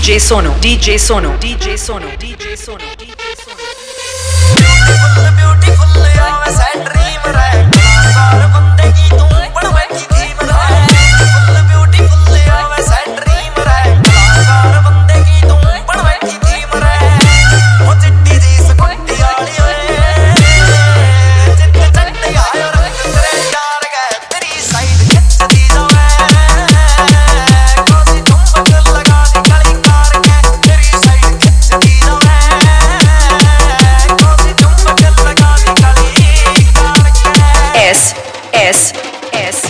DJ Sono, DJ Sono, DJ Sono, DJ Sono, DJ Sono. Beautiful, beautiful, यार वैसा dream रहे, सारे बंदे की तू बनवे की थीम रहे। Beautiful, beautiful, यार वैसा ड्रीम रहे, सारे बंदे की तू बनवे की थीम रहे। वो चिट्टी दी स्कूटी वाली ओए, चिट्टे चट्टे आयो रंग तेरे यार गए, तेरी साइड खिंच दी जो मैं, कोसी चुंबक लगा दी गली कार के, तेरी साइड खिंच दी जो मैं। S S S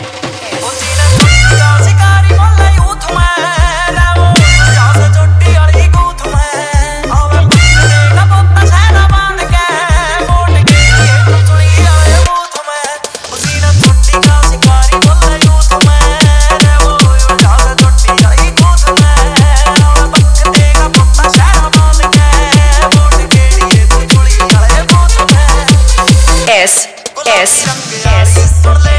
S S S